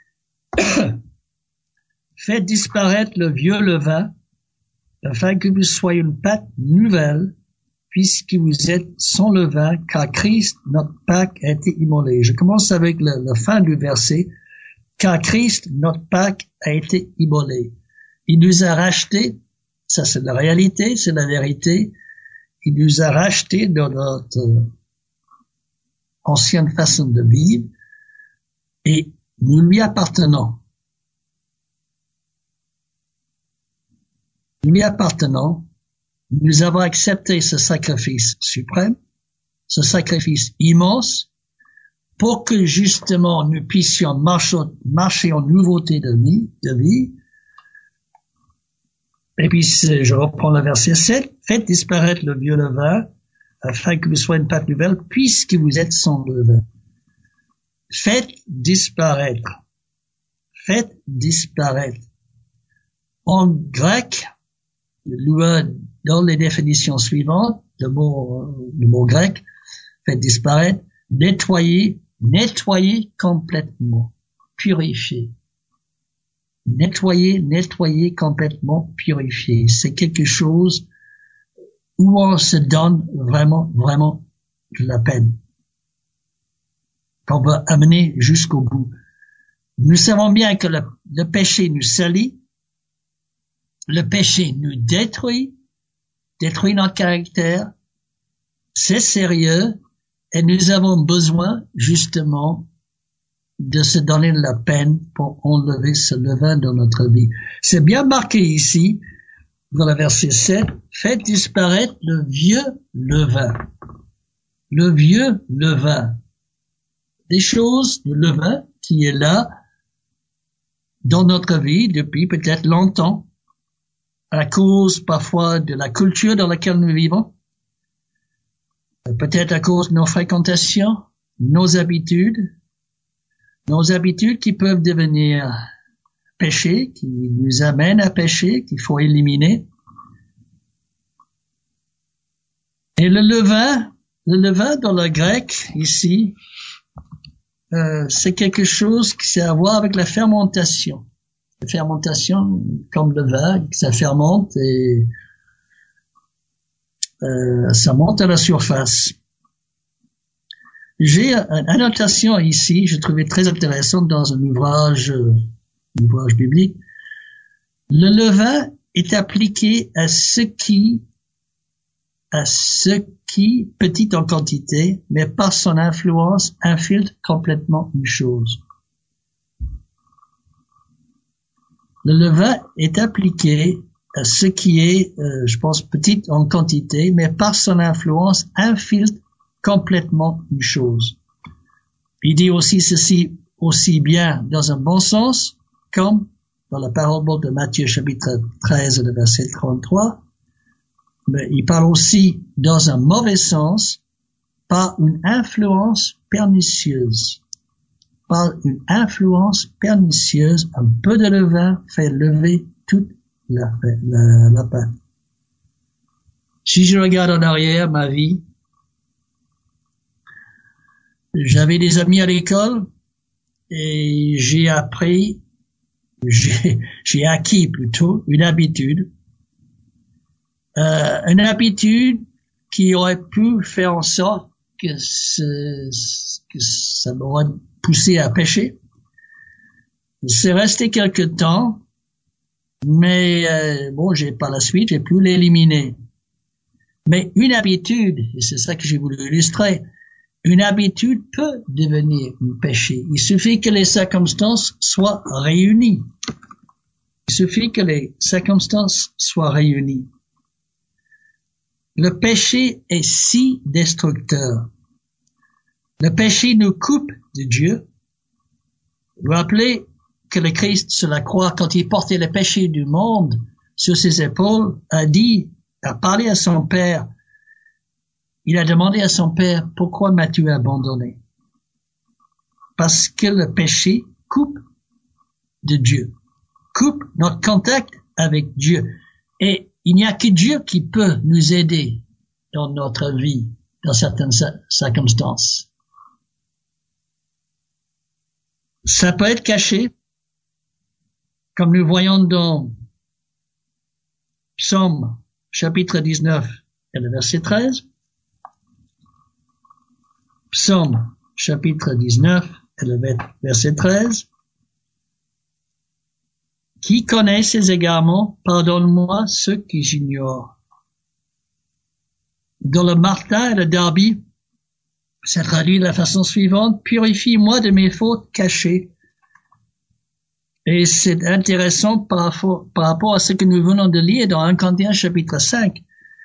Faites disparaître le vieux levain, afin que vous soyez une pâte nouvelle, puisque vous êtes sans levain, car Christ, notre Pâque, a été immolé. Je commence avec le, la fin du verset. Car Christ, notre Pâque, a été immolé. Il nous a rachetés, ça c'est la réalité, c'est la vérité. Il nous a rachetés dans notre ancienne façon de vivre et nous lui appartenons. Nous lui appartenons. Nous avons accepté ce sacrifice suprême, ce sacrifice immense, pour que justement nous puissions marcher, marcher en nouveauté de vie, de vie. Et puis, je reprends le verset sept. Faites disparaître le vieux levain, afin que vous soyez une pâte nouvelle, puisque vous êtes sans levain. Faites disparaître. Faites disparaître. En grec, dans les définitions suivantes, le mot, le mot grec, faites disparaître, nettoyer, nettoyer complètement, purifier. Nettoyer, nettoyer complètement, purifier. C'est quelque chose où on se donne vraiment, vraiment de la peine. Qu'on va amener jusqu'au bout. Nous savons bien que le, le péché nous salit, le péché nous détruit, détruit notre caractère, c'est sérieux, et nous avons besoin, justement, de se donner de la peine pour enlever ce levain dans notre vie. C'est bien marqué ici, dans le verset sept, faites disparaître le vieux levain. Le vieux levain. Des choses, le levain qui est là dans notre vie depuis peut-être longtemps, à cause parfois de la culture dans laquelle nous vivons, peut-être à cause de nos fréquentations, nos habitudes, nos habitudes qui peuvent devenir péchés, qui nous amènent à pécher, qu'il faut éliminer. Et le levain, le levain dans le grec, ici, euh, c'est quelque chose qui a à voir avec la fermentation. La fermentation, comme le vin, ça fermente et euh, ça monte à la surface. J'ai une annotation ici, je trouvais très intéressante dans un ouvrage, un ouvrage biblique. Le levain est appliqué à ce qui, à ce qui, petit en quantité, mais par son influence, infiltre complètement une chose. Le levain est appliqué ce qui est, euh, je pense, petit en quantité, mais par son influence infiltre complètement une chose. Il dit aussi ceci aussi bien dans un bon sens, comme dans la parabole de Matthieu chapitre treize, le verset trente-trois, mais il parle aussi dans un mauvais sens, par une influence pernicieuse. Par une influence pernicieuse, un peu de levain fait lever toute la, la, la pâte. Si je regarde en arrière ma vie, j'avais des amis à l'école et j'ai appris, j'ai, j'ai acquis plutôt une habitude, euh, une habitude qui aurait pu faire en sorte que, ce, que ça m'aurait poussé à pécher. C'est resté quelque temps, mais euh, bon, j'ai par la suite, j'ai pu l'éliminer. Mais une habitude, et c'est ça que j'ai voulu illustrer, une habitude peut devenir un péché. Il suffit que les circonstances soient réunies. Il suffit que les circonstances soient réunies. Le péché est si destructeur. Le péché nous coupe de Dieu. Vous vous rappelez que le Christ sur la croix, quand il portait le péché du monde sur ses épaules, a dit, a parlé à son Père. Il a demandé à son Père, pourquoi m'as-tu abandonné? Parce que le péché coupe de Dieu, coupe notre contact avec Dieu. Et il n'y a que Dieu qui peut nous aider dans notre vie, dans certaines circonstances. Ça peut être caché, comme nous voyons dans Psaume chapitre dix-neuf et le verset treize. Psaume chapitre dix-neuf et le verset treize. Qui connaît ces égarements, pardonne-moi ceux que j'ignore. Dans le Martin et le Darby, c'est traduit de la façon suivante, purifie-moi de mes fautes cachées. Et c'est intéressant par rapport, par rapport à ce que nous venons de lire dans un Corinthiens chapitre cinq.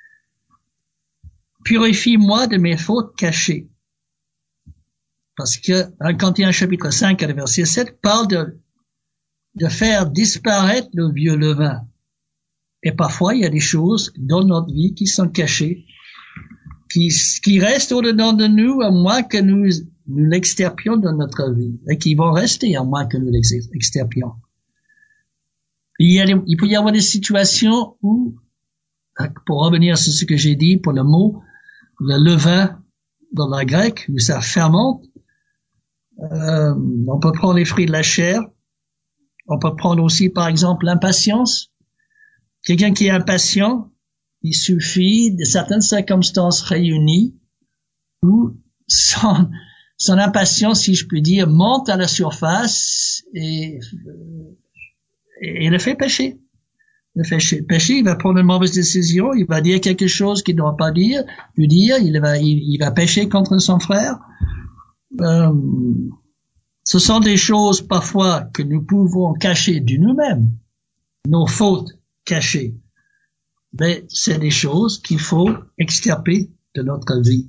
Purifie-moi de mes fautes cachées. Parce que un Corinthiens chapitre cinq, le verset sept, parle de de faire disparaître le vieux levain. Et parfois, il y a des choses dans notre vie qui sont cachées, qui, qui restent au-dedans de nous, à moins que nous, nous l'extirpions dans notre vie, et qui vont rester à moins que nous l'extirpions. Il y a des, il peut y avoir des situations où, pour revenir sur ce que j'ai dit pour le mot, le levain dans la grecque, où ça fermente, euh, on peut prendre les fruits de la chair. On peut prendre aussi, par exemple, l'impatience. Quelqu'un qui est impatient, il suffit de certaines circonstances réunies où son, son impatience, si je puis dire, monte à la surface et, et, et le fait pécher. Le fait pécher, il va prendre une mauvaise décision, il va dire quelque chose qu'il ne doit pas dire, lui dire, il va, il, il va pécher contre son frère. Euh, Ce sont des choses parfois que nous pouvons cacher de nous-mêmes, nos fautes cachées. Mais c'est des choses qu'il faut extirper de notre vie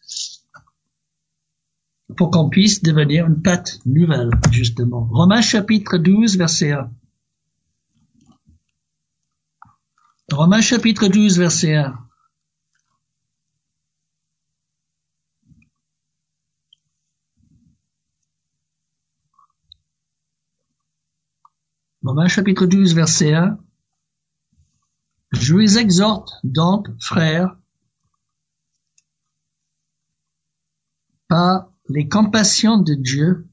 pour qu'on puisse devenir une pâte nouvelle, justement. Romains chapitre douze, verset un. Romains chapitre douze, verset un. Romains chapitre douze, verset un. Je vous exhorte donc, frères, par les compassions de Dieu,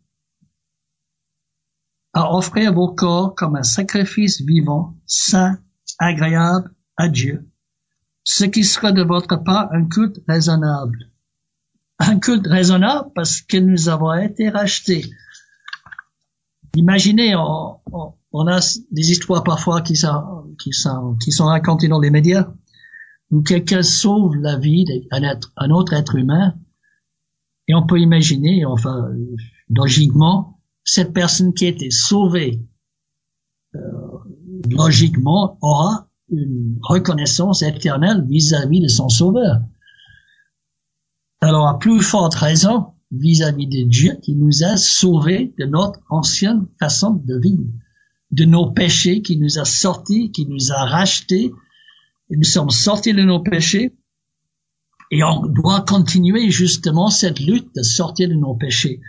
à offrir vos corps comme un sacrifice vivant, saint, agréable à Dieu, ce qui sera de votre part un culte raisonnable. Un culte raisonnable parce que nous avons été rachetés. Imaginez, on, on, on a des histoires parfois qui sont, qui sont, qui sont racontées dans les médias, où quelqu'un sauve la vie d'un être, un autre être humain, et on peut imaginer, enfin, logiquement, cette personne qui a été sauvée, euh, logiquement, aura une reconnaissance éternelle vis-à-vis de son Sauveur. Alors, à plus forte raison, vis-à-vis de Dieu qui nous a sauvés de notre ancienne façon de vivre, de nos péchés, qui nous a sortis, qui nous a rachetés. Et nous sommes sortis de nos péchés et on doit continuer justement cette lutte de sortir de nos péchés.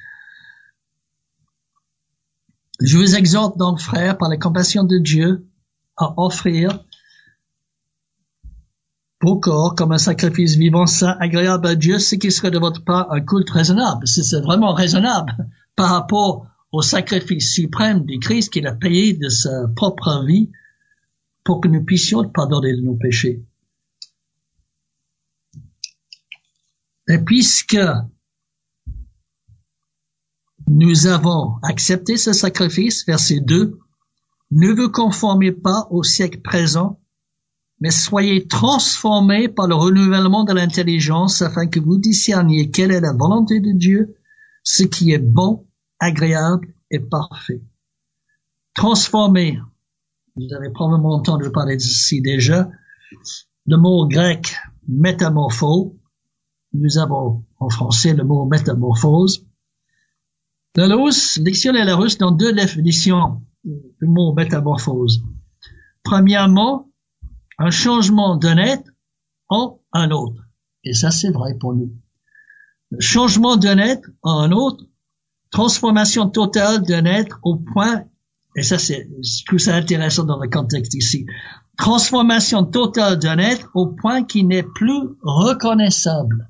Je vous exhorte donc, frères, par la compassion de Dieu, à offrir vos corps comme un sacrifice vivant, saint, agréable à Dieu, ce qui serait de votre part un culte raisonnable. C'est vraiment raisonnable par rapport au sacrifice suprême du Christ qu'il a payé de sa propre vie pour que nous puissions pardonner de nos péchés. Et puisque nous avons accepté ce sacrifice, verset deux, ne vous conformez pas au siècle présent, mais soyez transformés par le renouvellement de l'intelligence afin que vous discerniez quelle est la volonté de Dieu, ce qui est bon, agréable et parfait. Transformer, vous avez probablement entendu parler d'ici déjà, le mot grec métamorpho, nous avons en français le mot métamorphose. Le Larousse, le dictionnaire Larousse donne deux définitions du mot métamorphose. Premièrement, un changement d'un être en un autre. Et ça, c'est vrai pour nous. Le changement d'un être en un autre, transformation totale d'un être au point, et ça, c'est, je trouve ça intéressant dans le contexte ici, transformation totale d'un être au point qui n'est plus reconnaissable.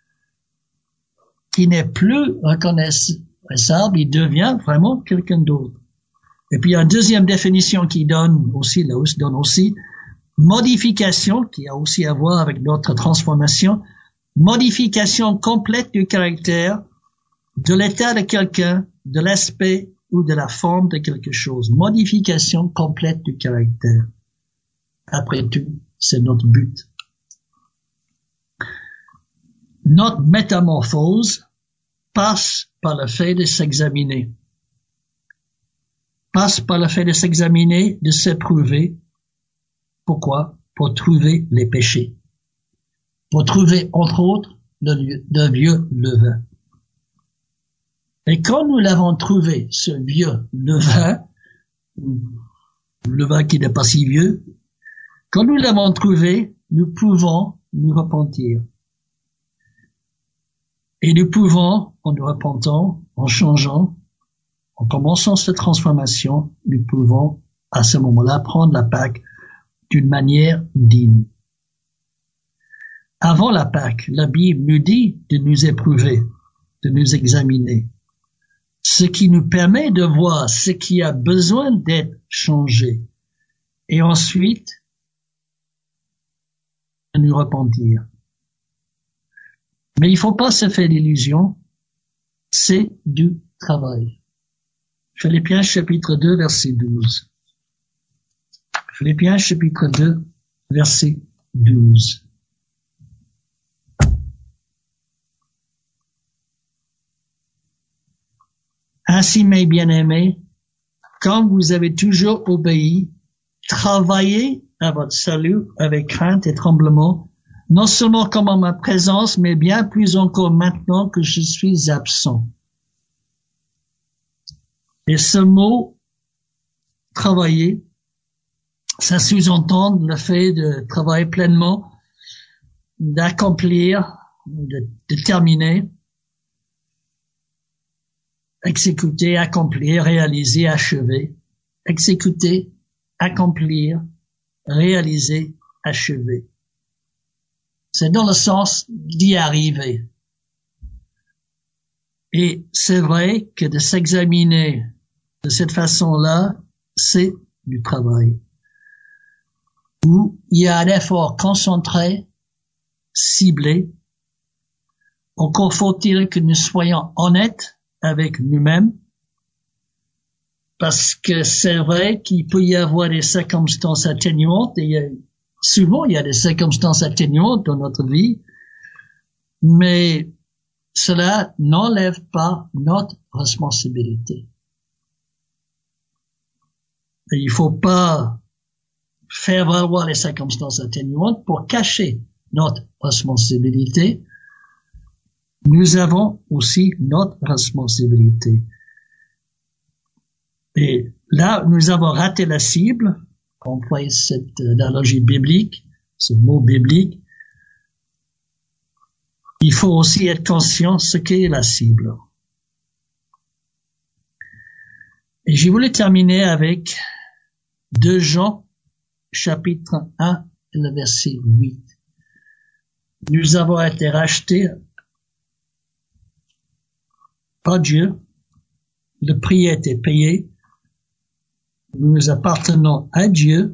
Qui n'est plus reconnaissable, il devient vraiment quelqu'un d'autre. Et puis, il y a une deuxième définition qui donne aussi, là aussi, donne aussi, modification, qui a aussi à voir avec notre transformation, modification complète du caractère, de l'état de quelqu'un, de l'aspect ou de la forme de quelque chose. Modification complète du caractère. Après tout, c'est notre but. Notre métamorphose passe par le fait de s'examiner. Passe par le fait de s'examiner, de s'éprouver. Pourquoi? Pour trouver les péchés. Pour trouver, entre autres, le, le vieux levain. Et quand nous l'avons trouvé, ce vieux levain, le levain qui n'est pas si vieux, quand nous l'avons trouvé, nous pouvons nous repentir. Et nous pouvons, en nous repentant, en changeant, en commençant cette transformation, nous pouvons, à ce moment-là, prendre la Pâque d'une manière digne. Avant la Pâque, la Bible nous dit de nous éprouver, de nous examiner, ce qui nous permet de voir ce qui a besoin d'être changé, et ensuite de nous repentir. Mais il ne faut pas se faire d'illusions, c'est du travail. Philippiens chapitre deux, verset douze. Philippiens chapitre deux, verset douze. Ainsi, mes bien-aimés, comme vous avez toujours obéi, travaillez à votre salut avec crainte et tremblement, non seulement comme en ma présence, mais bien plus encore maintenant que je suis absent. Et ce mot « travailler », ça sous-entend le fait de travailler pleinement, d'accomplir, de, de terminer, exécuter, accomplir, réaliser, achever, exécuter, accomplir, réaliser, achever. C'est dans le sens d'y arriver. Et c'est vrai que de s'examiner de cette façon-là, c'est du travail. Où il y a un effort concentré, ciblé. Encore faut-il que nous soyons honnêtes avec nous-mêmes, parce que c'est vrai qu'il peut y avoir des circonstances atténuantes, et il y a, souvent il y a des circonstances atténuantes dans notre vie, mais cela n'enlève pas notre responsabilité. Et il faut pas faire valoir les circonstances atténuantes pour cacher notre responsabilité, nous avons aussi notre responsabilité. Et là, nous avons raté la cible, employé cette analogie biblique, ce mot biblique. Il faut aussi être conscient de ce qu'est la cible. Et je voulais terminer avec deux Jean, chapitre un, et le verset huit. Nous avons été rachetés par Dieu. Le prix a été payé. Nous appartenons à Dieu.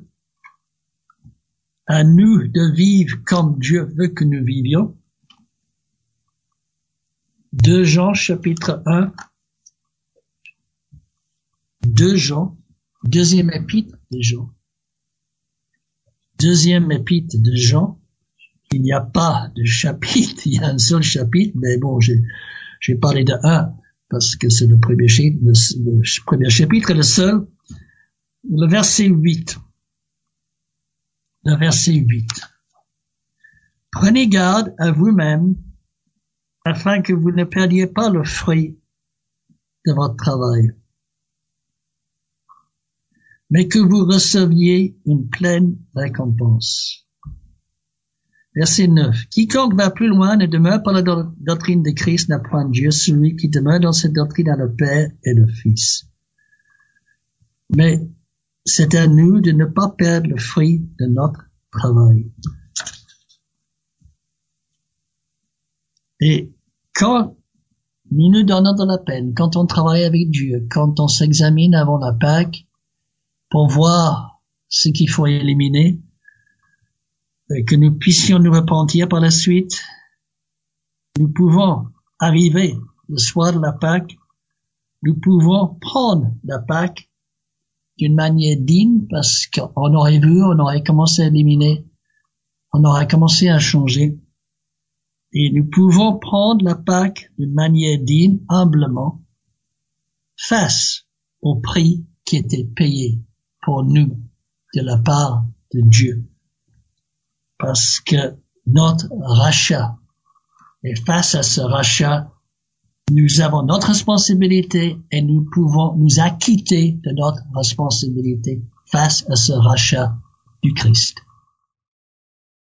À nous de vivre comme Dieu veut que nous vivions. deux Jean, chapitre un. deux Jean, deuxième épître de Jean. Deuxième épître de Jean. Il n'y a pas de chapitre, il y a un seul chapitre, mais bon, j'ai, j'ai parlé de un, parce que c'est le premier chapitre, le, le premier chapitre est le seul. Le verset huit. Le verset huit. Prenez garde à vous-même, afin que vous ne perdiez pas le fruit de votre travail, mais que vous receviez une pleine récompense. Verset neuf. Quiconque va plus loin ne demeure pas la doctrine de Christ n'a point Dieu. Celui qui demeure dans cette doctrine a le Père et le Fils. Mais c'est à nous de ne pas perdre le fruit de notre travail. Et quand nous nous donnons de la peine, quand on travaille avec Dieu, quand on s'examine avant la Pâque pour voir ce qu'il faut éliminer, et que nous puissions nous repentir par la suite, nous pouvons arriver le soir de la Pâque, nous pouvons prendre la Pâque d'une manière digne parce qu'on aurait vu, on aurait commencé à éliminer, on aurait commencé à changer. Et nous pouvons prendre la Pâque d'une manière digne, humblement, face au prix qui était payé pour nous de la part de Dieu. Parce que notre rachat, et face à ce rachat, nous avons notre responsabilité et nous pouvons nous acquitter de notre responsabilité face à ce rachat du Christ.